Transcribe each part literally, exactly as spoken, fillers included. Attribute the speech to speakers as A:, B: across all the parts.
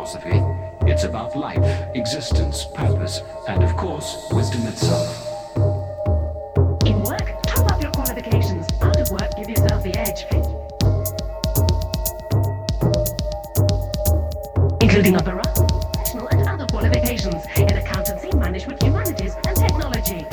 A: philosophy. It's about life, existence, purpose, and of course, wisdom itself.
B: In work, top up your qualifications. Out of work, give yourself the edge. Including a variety of professional and other qualifications in accountancy, management, humanities, and technology.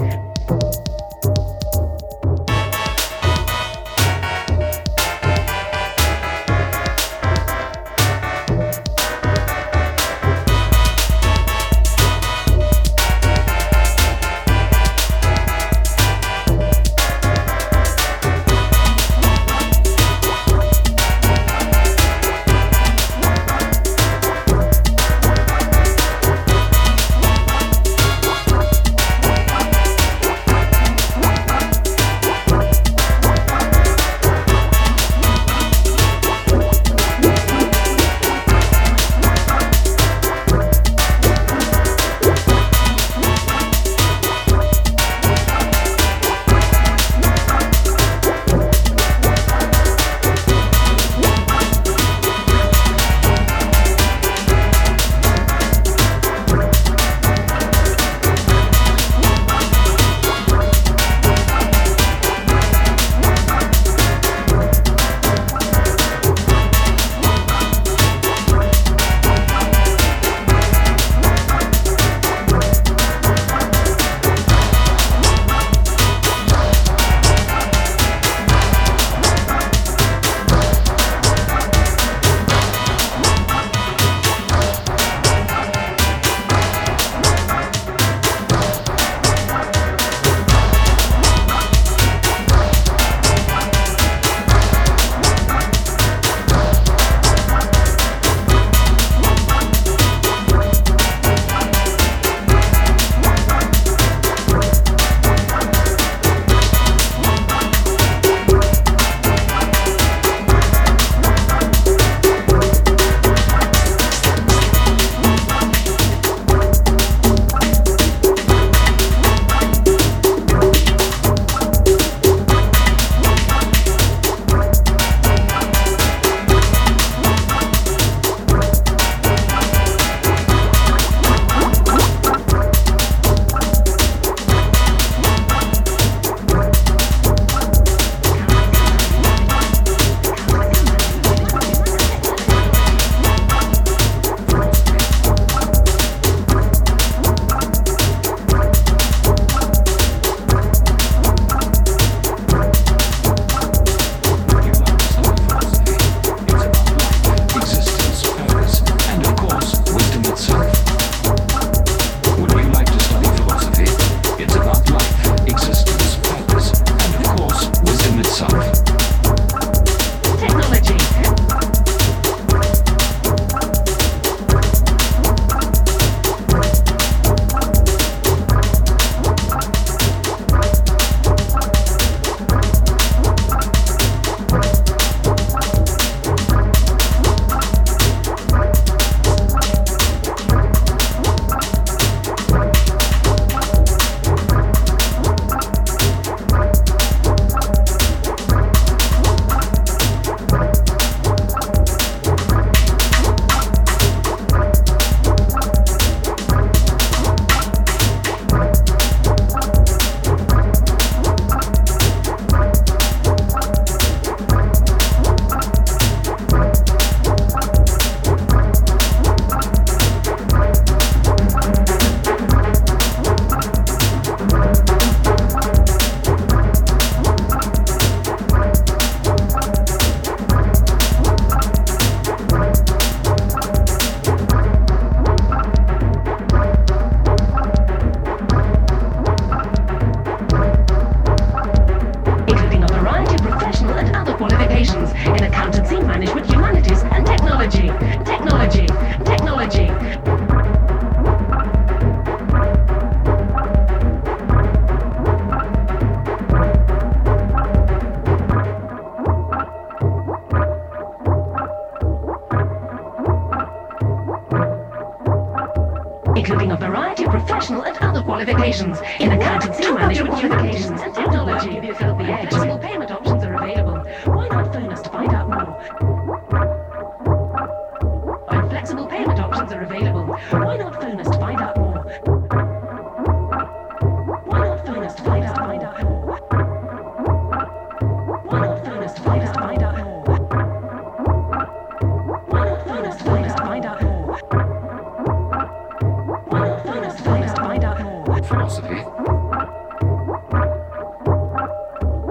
B: Including a variety of professional and other qualifications in accountancy, management, qualifications, and technology. Give yourself the edge. Flexible payment options are available. Why not phone us to find out more? Our flexible payment options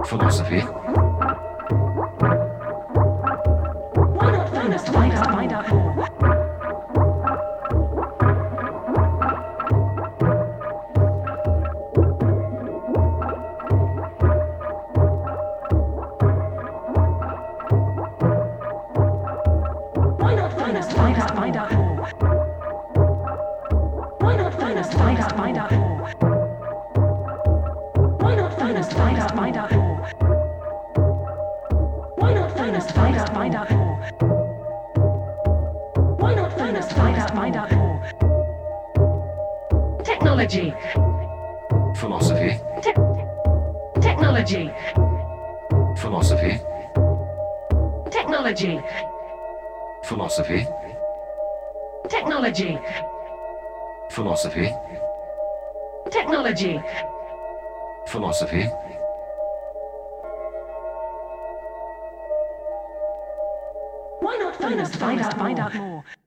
A: Philosophy.
B: Why not phone us to find out, find out more? Why not phone us to find out, find out more? Why not phone us to find out, find out more? Why not phone us to find out, find out more? Why not phone us to find out, find out more? Why not phone us to find out, find out more? Technology.
A: Philosophy.
B: Te- technology.
A: Philosophy.
B: Technology.
A: Philosophy.
B: Technology.
A: Philosophy.
B: Technology.
A: Philosophy.
B: Why not phone us to find out, find out more?